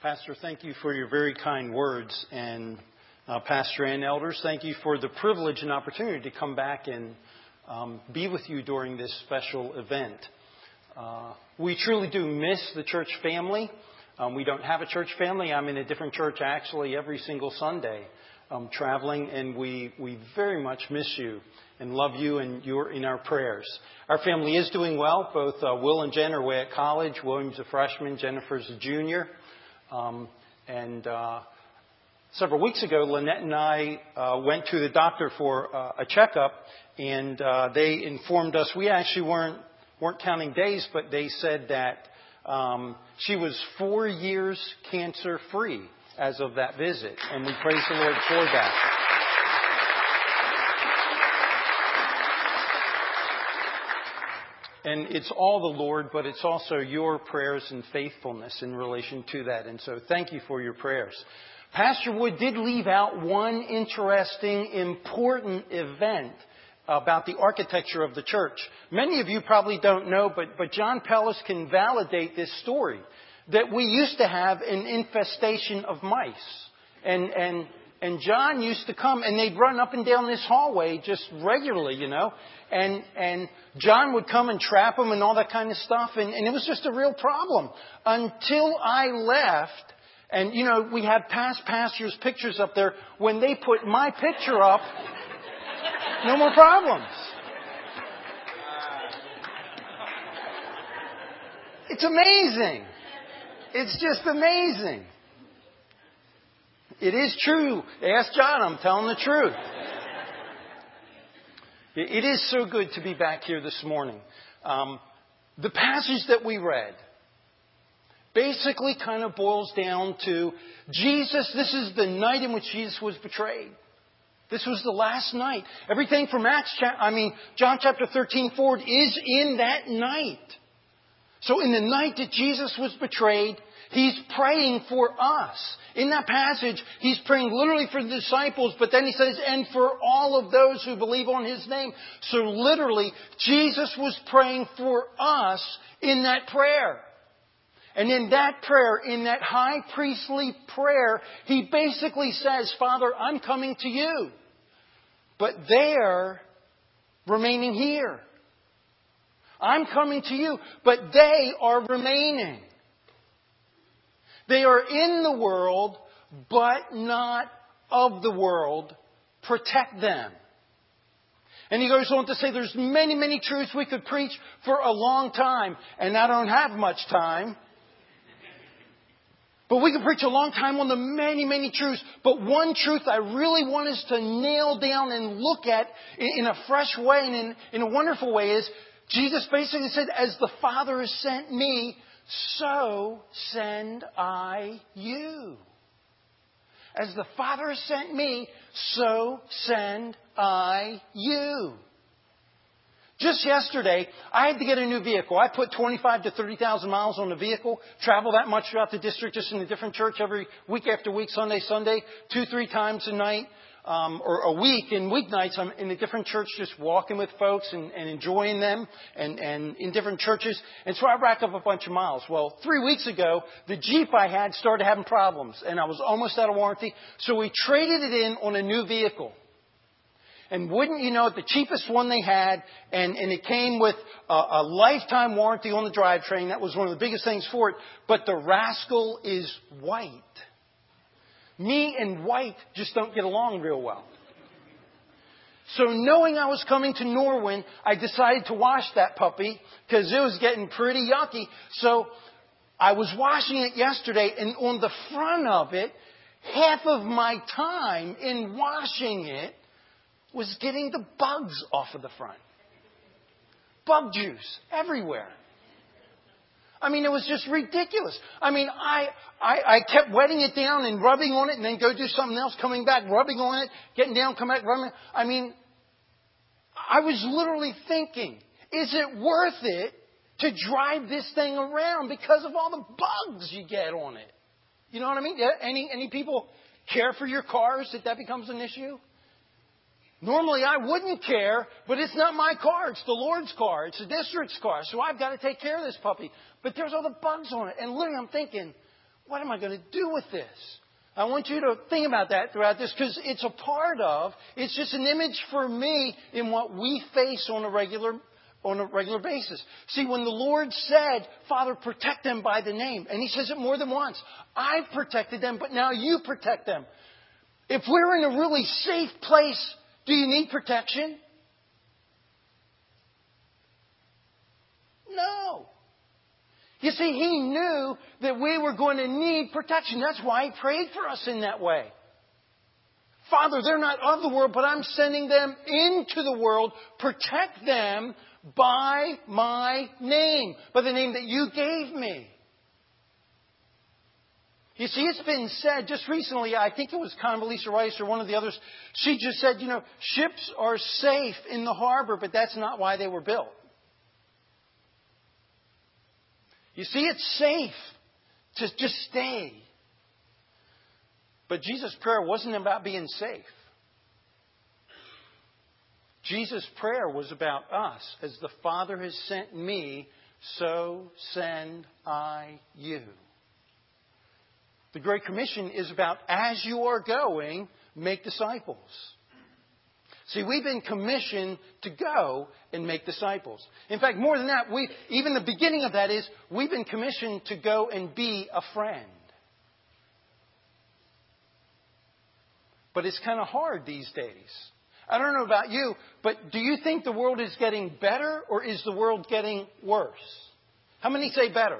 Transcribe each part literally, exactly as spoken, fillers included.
Pastor, thank you for your very kind words. And uh, Pastor and elders, thank you for the privilege and opportunity to come back and um, be with you during this special event. Uh, we truly do miss the church family. Um, we don't have a church family. I'm in a different church actually every single Sunday, um, traveling, and we, we very much miss you and love you, and you're in our prayers. Our family is doing well. Both uh, Will and Jen are away at college. William's a freshman. Jennifer's a junior. Um, and uh, several weeks ago, Lynette and I uh, went to the doctor for uh, a checkup, and uh, they informed us we actually weren't weren't counting days, but they said that um, she was four years cancer-free as of that visit, and we praise the Lord for that. And it's all the Lord, but it's also your prayers and faithfulness in relation to that. And so thank you for your prayers. Pastor Wood did leave out one interesting, important event about the architecture of the church. Many of you probably don't know, but, but John Pellis can validate this story, that we used to have an infestation of mice. And, and, and John used to come, and they'd run up and down this hallway just regularly, you know. And, and John would come and trap them and all that kind of stuff. And, and it was just a real problem until I left. And, you know, we have past pastors' pictures up there. When they put my picture up, no more problems. It's amazing. It's just amazing. It is true. Ask John. I'm telling the truth. It is so good to be back here this morning. Um, the passage that we read basically kind of boils down to Jesus. This is the night in which Jesus was betrayed. This was the last night. Everything from Acts, I mean, John chapter thirteen forward is in that night. So in the night that Jesus was betrayed, He's praying for us. In that passage, He's praying literally for the disciples, but then He says, and for all of those who believe on His name. So literally, Jesus was praying for us in that prayer. And in that prayer, in that high priestly prayer, He basically says, Father, I'm coming to you. But they're remaining here. I'm coming to you, but they are remaining. They are in the world, but not of the world. Protect them. And he goes on to say there's many, many truths we could preach for a long time. And I don't have much time. But we can preach a long time on the many, many truths. But one truth I really want us to nail down and look at in a fresh way and in, in a wonderful way is Jesus basically said, as the Father has sent me, so send I you. As the Father has sent me, so send I you. Just yesterday, I had to get a new vehicle. I put twenty-five to thirty thousand miles on the vehicle, travel that much throughout the district, just in a different church every week after week, Sunday, Sunday, two, three times a night, um, or a week. And weeknights, I'm in a different church just walking with folks and, and enjoying them and, and in different churches. And so I racked up a bunch of miles. Well, three weeks ago, the Jeep I had started having problems, and I was almost out of warranty. So we traded it in on a new vehicle. And wouldn't you know it, the cheapest one they had, and, and it came with a, a lifetime warranty on the drivetrain. That was one of the biggest things for it. But the rascal is white. Me and white just don't get along real well. So knowing I was coming to Norwin, I decided to wash that puppy because it was getting pretty yucky. So I was washing it yesterday, and on the front of it, half of my time in washing it was getting the bugs off of the front. Bug juice everywhere. I mean, it was just ridiculous. I mean, I, I, I kept wetting it down and rubbing on it and then go do something else, coming back, rubbing on it, getting down, come back, rubbing. I mean, I was literally thinking, is it worth it to drive this thing around because of all the bugs you get on it? You know what I mean? Any, any people care for your cars that that becomes an issue? Normally I wouldn't care, but it's not my car. It's the Lord's car. It's the district's car. So I've got to take care of this puppy. But there's all the bugs on it. And literally I'm thinking, what am I going to do with this? I want you to think about that throughout this because it's a part of, it's just an image for me in what we face on a regular on a regular basis. See, when the Lord said, Father, protect them by the name, and He says it more than once, I've protected them, but now you protect them. If we're in a really safe place, do you need protection? No. You see, He knew that we were going to need protection. That's why He prayed for us in that way. Father, they're not of the world, but I'm sending them into the world. Protect them by my name, by the name that you gave me. You see, it's been said just recently, I think it was Condoleezza Rice or one of the others, she just said, you know, ships are safe in the harbor, but that's not why they were built. You see, it's safe to just stay. But Jesus' prayer wasn't about being safe. Jesus' prayer was about us. As the Father has sent me, so send I you. The Great Commission is about, as you are going, make disciples. See, we've been commissioned to go and make disciples. In fact, more than that, we even the beginning of that is we've been commissioned to go and be a friend. But it's kind of hard these days. I don't know about you, but do you think the world is getting better or is the world getting worse? How many say better?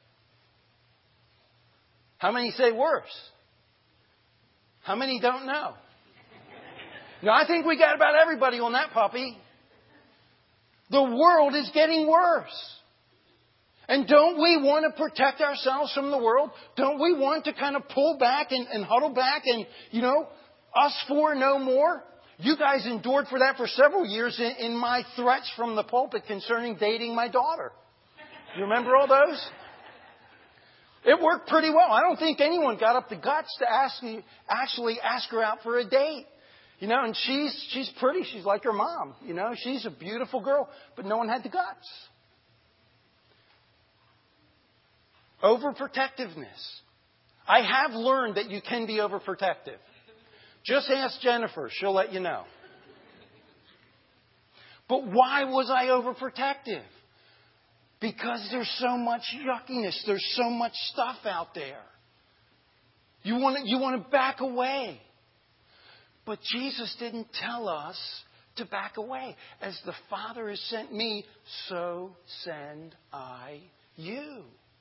How many say worse? How many don't know? Now, I think we got about everybody on that puppy. The world is getting worse. And don't we want to protect ourselves from the world? Don't we want to kind of pull back and, and huddle back and, you know, us four no more? You guys endured for that for several years in, in my threats from the pulpit concerning dating my daughter. You remember all those? It worked pretty well. I don't think anyone got up the guts to ask me, actually ask her out for a date. You know, and she's she's pretty. She's like her mom. You know, she's a beautiful girl, but no one had the guts. Overprotectiveness. I have learned that you can be overprotective. Just ask Jennifer. She'll let you know. But why was I overprotective? Because there's so much yuckiness. There's so much stuff out there. You want to, you want to back away. But Jesus didn't tell us to back away. As the Father has sent me, so send I you.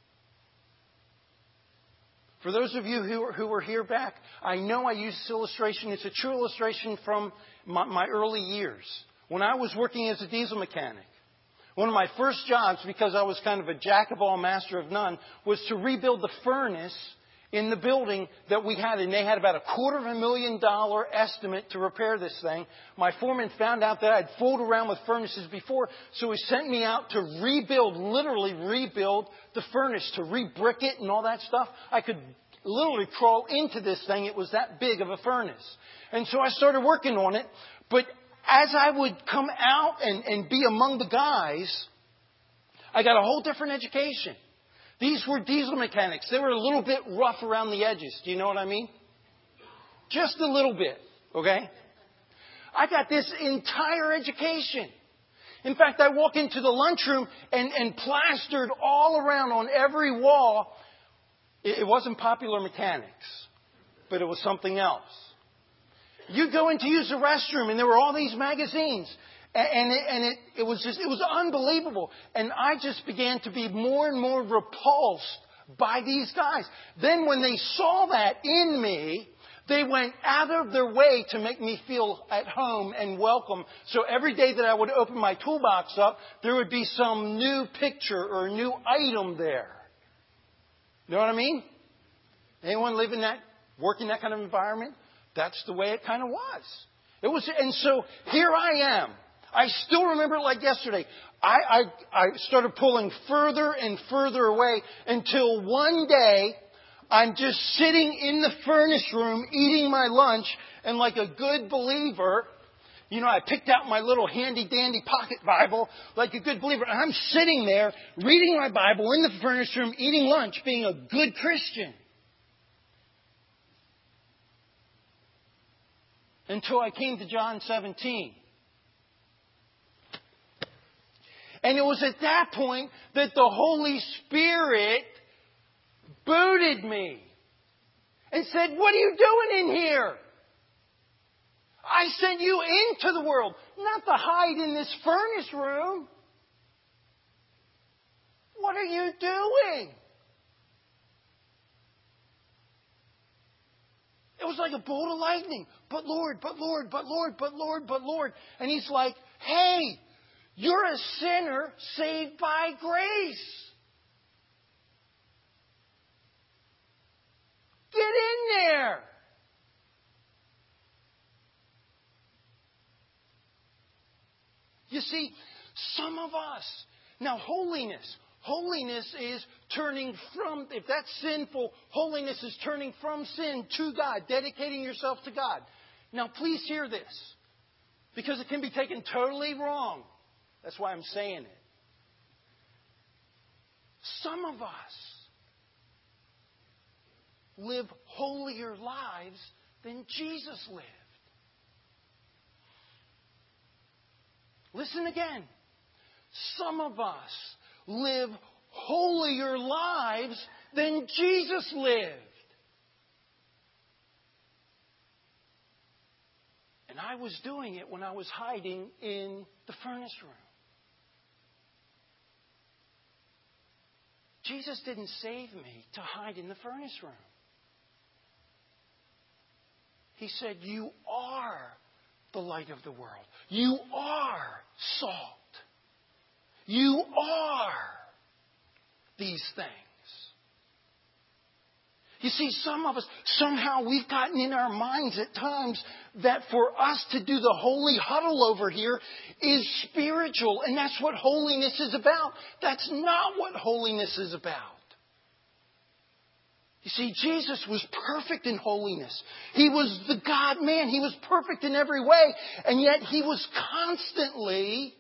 For those of you who were, who were here back, I know I use this illustration. It's a true illustration from my, my early years. When I was working as a diesel mechanic, one of my first jobs, because I was kind of a jack of all, master of none, was to rebuild the furnace in the building that we had. And they had about a quarter of a million dollar estimate to repair this thing. My foreman found out that I'd fooled around with furnaces before, so he sent me out to rebuild, literally rebuild the furnace, to re-brick it and all that stuff. I could literally crawl into this thing. It was that big of a furnace. And so I started working on it. But as I would come out and, and be among the guys, I got a whole different education. These were diesel mechanics. They were a little bit rough around the edges. Do you know what I mean? Just a little bit, okay? I got this entire education. In fact, I walk into the lunchroom and, and plastered all around on every wall. It, it wasn't Popular Mechanics, but it was something else. You go in to use the restroom and there were all these magazines. And it, and it, it was just, it was unbelievable. And I just began to be more and more repulsed by these guys. Then when they saw that in me, they went out of their way to make me feel at home and welcome. So every day that I would open my toolbox up, there would be some new picture or new item there. You know what I mean? Anyone live in that, work in that kind of environment? That's the way it kind of was. It was, and so here I am. I still remember it like yesterday. I, I, I started pulling further and further away until one day I'm just sitting in the furnace room eating my lunch, and like a good believer, you know, I picked out my little handy dandy pocket Bible like a good believer. And I'm sitting there reading my Bible in the furnace room, eating lunch, being a good Christian. until I came to John seventeen. And it was at that point that the Holy Spirit booted me and said, "What are you doing in here? I sent you into the world, not to hide in this furnace room. What are you doing?" It was like a bolt of lightning. But Lord, but Lord, but Lord, but Lord, but Lord. And He's like, "Hey, you're a sinner saved by grace. Get in there." You see, some of us, now holiness, holiness is turning from, if that's sinful, holiness is turning from sin to God, dedicating yourself to God. Now please hear this, because it can be taken totally wrong. That's why I'm saying it. Some of us live holier lives than Jesus lived. Listen again. Some of us live holier lives than Jesus lived. And I was doing it when I was hiding in the furnace room. Jesus didn't save me to hide in the furnace room. He said, "You are the light of the world. You are salt. You are these things." You see, some of us, somehow we've gotten in our minds at times that for us to do the holy huddle over here is spiritual. And that's what holiness is about. That's not what holiness is about. You see, Jesus was perfect in holiness. He was the God-man. He was perfect in every way. And yet He was constantly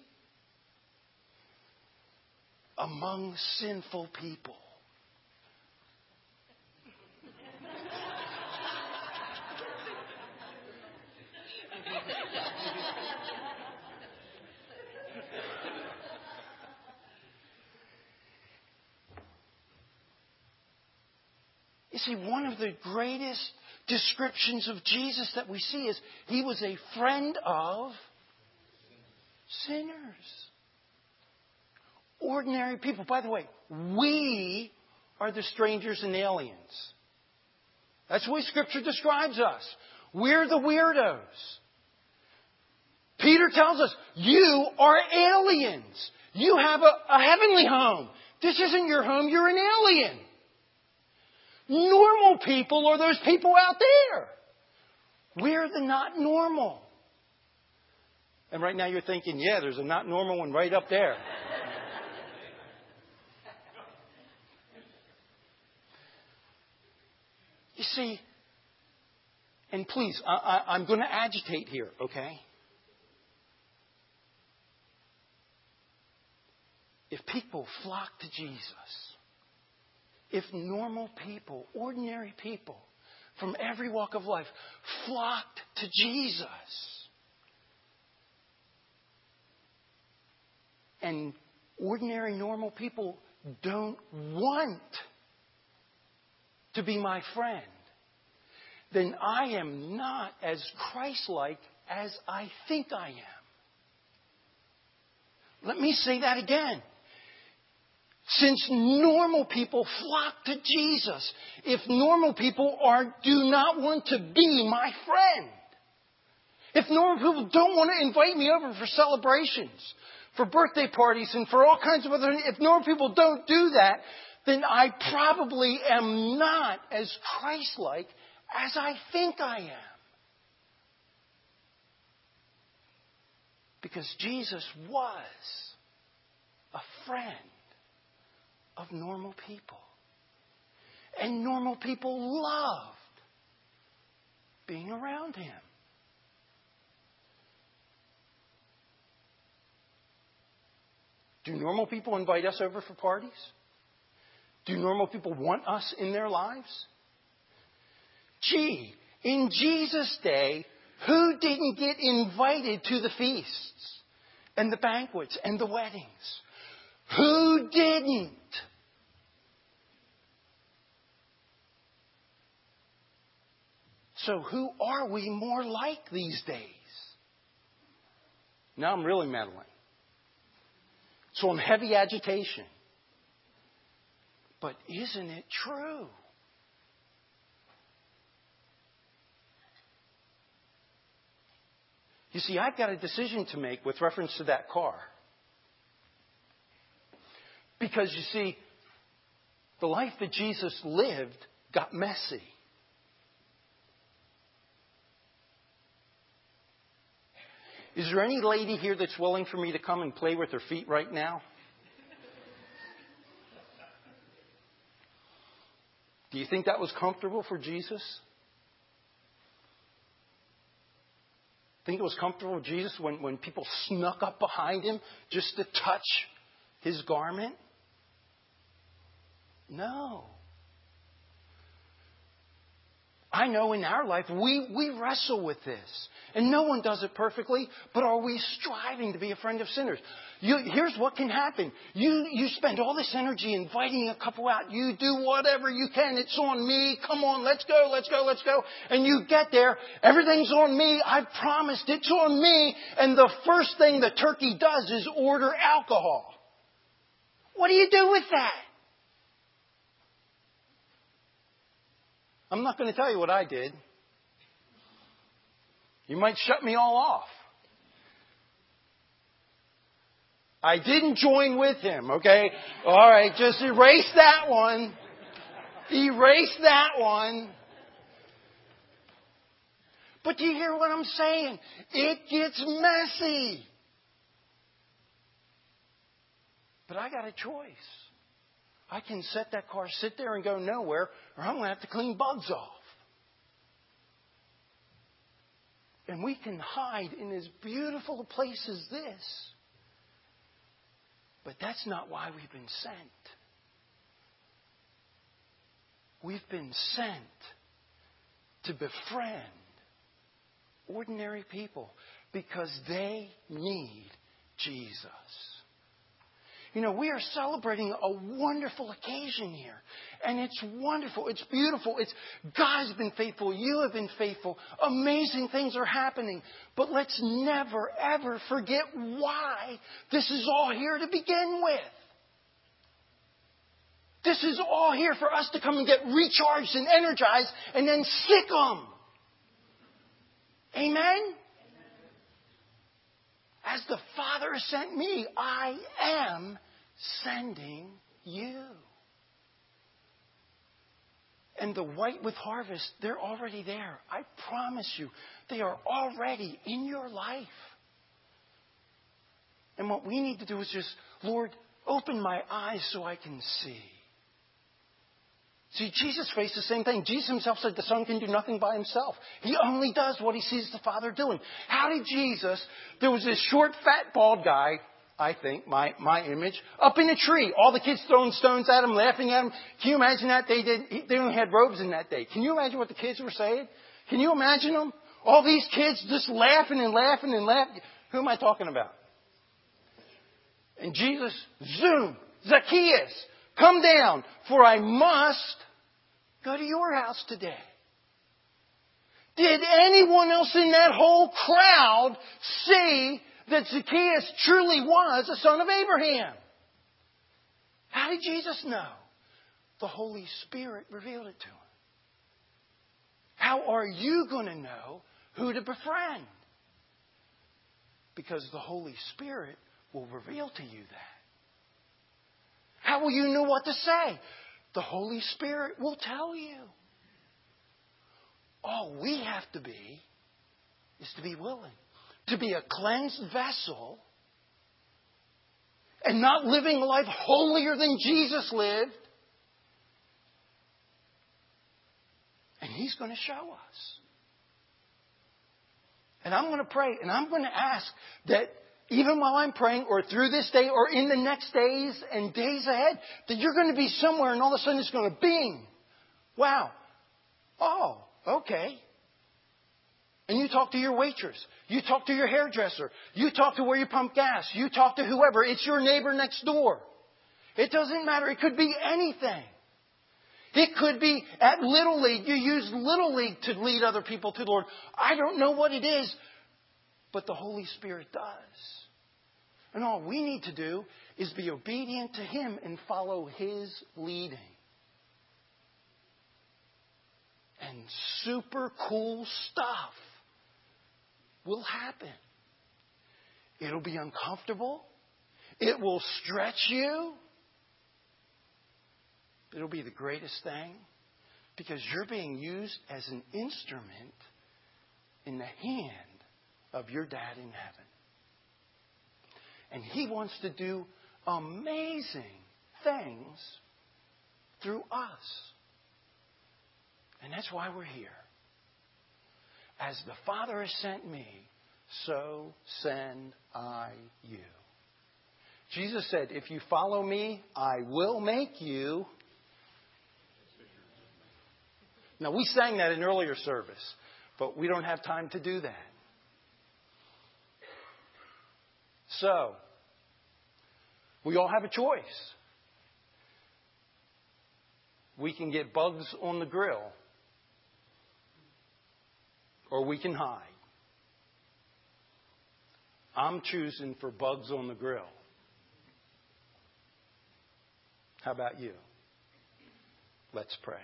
among sinful people. You see, one of the greatest descriptions of Jesus that we see is He was a friend of sinners. Ordinary people. By the way, we are the strangers and aliens. That's the way Scripture describes us. We're the weirdos. Peter tells us, you are aliens. You have a, a heavenly home. This isn't your home. You're an alien. Normal people are those people out there. We're the not normal. And right now you're thinking, yeah, there's a not normal one right up there. You see, and please, I, I, I'm going to agitate here, okay? If people flock to Jesus, if normal people, ordinary people from every walk of life flocked to Jesus, and ordinary normal people don't want to be my friend, then I am not as Christ-like as I think I am. Let me say that again. Since normal people flock to Jesus, if normal people are do not want to be my friend, if normal people don't want to invite me over for celebrations, for birthday parties, and for all kinds of other things, if normal people don't do that, then I probably am not as Christ-like as I think I am. Because Jesus was a friend of normal people. And normal people loved being around Him. Do normal people invite us over for parties? Do normal people want us in their lives? Gee, in Jesus' day, Who didn't get invited to the feasts and the banquets and the weddings? Who didn't? So who are we more like these days? Now I'm really meddling. So I'm heavy agitation. But isn't it true? You see, I've got a decision to make with reference to that car. Because you see, the life that Jesus lived got messy. Is there any lady here that's willing for me to come and play with her feet right now? Do you think that was comfortable for Jesus? Think it was comfortable for Jesus when, when people snuck up behind him just to touch his garment? No. I know in our life we, we wrestle with this. And no one does it perfectly, but are we striving to be a friend of sinners? You, here's what can happen. You, you spend all this energy inviting a couple out. You do whatever you can. It's on me. Come on, let's go, let's go, let's go. And you get there. Everything's on me. I've promised it's on me. And the first thing the turkey does is order alcohol. What do you do with that? I'm not going to tell you what I did. You might shut me all off. I didn't join with him, okay? All right, just erase that one. Erase that one. But do you hear what I'm saying? It gets messy. But I got a choice. I can set that car, sit there and go nowhere, or I'm going to have to clean bugs off. And we can hide in as beautiful a place as this. But that's not why we've been sent. We've been sent to befriend ordinary people because they need Jesus. You know, we are celebrating a wonderful occasion here. And it's wonderful. It's beautiful. It's God has been faithful. You have been faithful. Amazing things are happening. But let's never, ever forget why this is all here to begin with. This is all here for us to come and get recharged and energized and then sick 'em. Amen? As the Father has sent me, I am sending you. And the white with harvest, they're already there. I promise you, they are already in your life. And what we need to do is just, Lord, open my eyes so I can see. See, Jesus faced the same thing. Jesus himself said the Son can do nothing by himself. He only does what he sees the Father doing. How did Jesus, there was this short, fat, bald guy, I think, my, my image, up in a tree. All the kids throwing stones at him, laughing at him. Can you imagine that? They did. They only had robes in that day. Can you imagine what the kids were saying? Can you imagine them? All these kids just laughing and laughing and laughing. Who am I talking about? And Jesus, zoom, Zacchaeus, come down, for I must go to your house today. Did anyone else in that whole crowd see that Zacchaeus truly was a son of Abraham? How did Jesus know? The Holy Spirit revealed it to him. How are you going to know who to befriend? Because the Holy Spirit will reveal to you that. How will you know what to say? The Holy Spirit will tell you. All we have to be is to be willing. To be a cleansed vessel and not living a life holier than Jesus lived. And He's going to show us. And I'm going to pray and I'm going to ask that even while I'm praying or through this day or in the next days and days ahead, that you're going to be somewhere and all of a sudden it's going to bing. Wow. Oh, okay. And you talk to your waitress. You talk to your hairdresser. You talk to where you pump gas. You talk to whoever. It's your neighbor next door. It doesn't matter. It could be anything. It could be at Little League. You use Little League to lead other people to the Lord. I don't know what it is, but the Holy Spirit does. And all we need to do is be obedient to Him and follow His leading. And super cool stuff will happen. It'll be uncomfortable. It will stretch you. It'll be the greatest thing because you're being used as an instrument in the hand of your dad in heaven. And He wants to do amazing things through us. And that's why we're here. As the Father has sent me, so send I you. Jesus said, if you follow me, I will make you. Now, we sang that in earlier service, but we don't have time to do that. So, we all have a choice. We can get bugs on the grill, or we can hide. I'm choosing for bugs on the grill. How about you? Let's pray.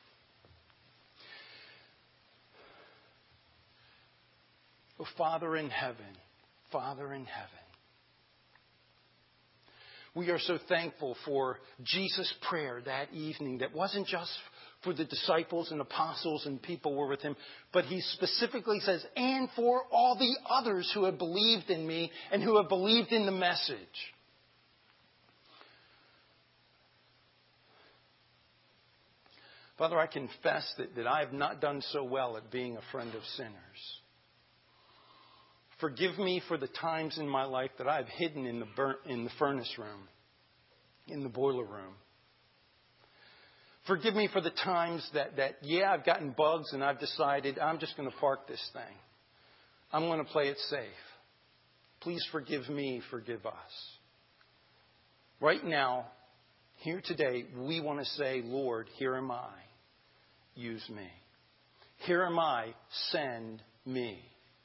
Oh, Father in heaven, Father in heaven, we are so thankful for Jesus' prayer that evening that wasn't just for the disciples and apostles and people who were with Him, but He specifically says, and for all the others who have believed in me and who have believed in the message. Father, I confess that, that I have not done so well at being a friend of sinners. Forgive me for the times in my life that I've hidden in the burnt, in the furnace room, in the boiler room. Forgive me for the times that, that, yeah, I've gotten bugs and I've decided I'm just going to park this thing. I'm going to play it safe. Please forgive me, forgive us. Right now, here today, we want to say, Lord, here am I. Use me. Here am I. Send me.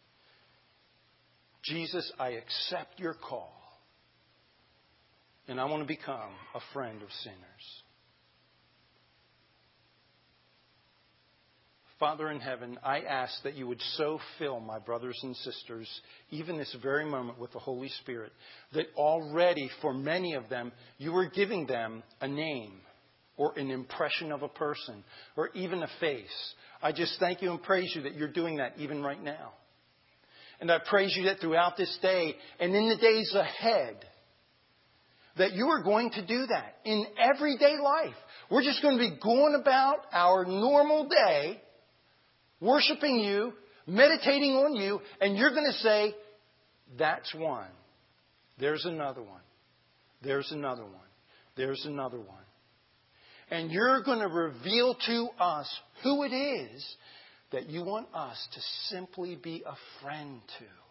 Jesus, I accept your call. And I want to become a friend of sinners. Father in heaven, I ask that you would so fill my brothers and sisters, even this very moment, with the Holy Spirit, that already for many of them, you are giving them a name or an impression of a person or even a face. I just thank you and praise you that you're doing that even right now. And I praise you that throughout this day and in the days ahead, that you are going to do that in everyday life. We're just going to be going about our normal day, worshiping you, meditating on you, and you're going to say, that's one. There's another one. There's another one. There's another one. And you're going to reveal to us who it is that you want us to simply be a friend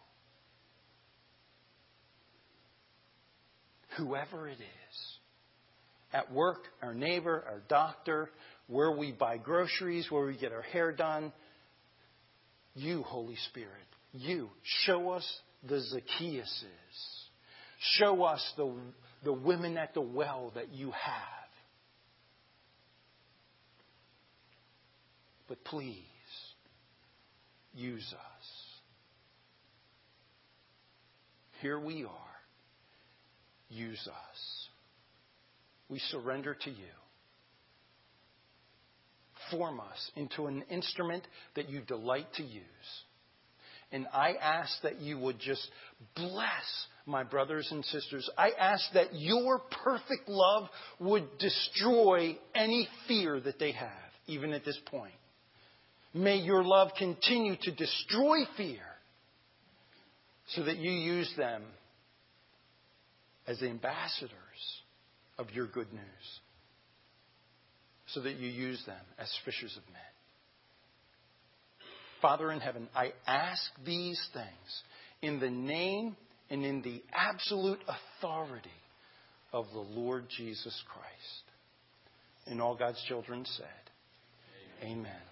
to. Whoever it is. At work, our neighbor, our doctor, where we buy groceries, where we get our hair done. You, Holy Spirit, you show us the Zacchaeuses. Show us the, the women at the well that you have. But please, use us. Here we are. Use us. We surrender to you. Form us into an instrument that you delight to use. And I ask that you would just bless my brothers and sisters. I ask that your perfect love would destroy any fear that they have, even at this point. May your love continue to destroy fear so that you use them as ambassadors of your good news. So that you use them as fishers of men. Father in heaven, I ask these things in the name and in the absolute authority of the Lord Jesus Christ. And all God's children said, Amen. Amen.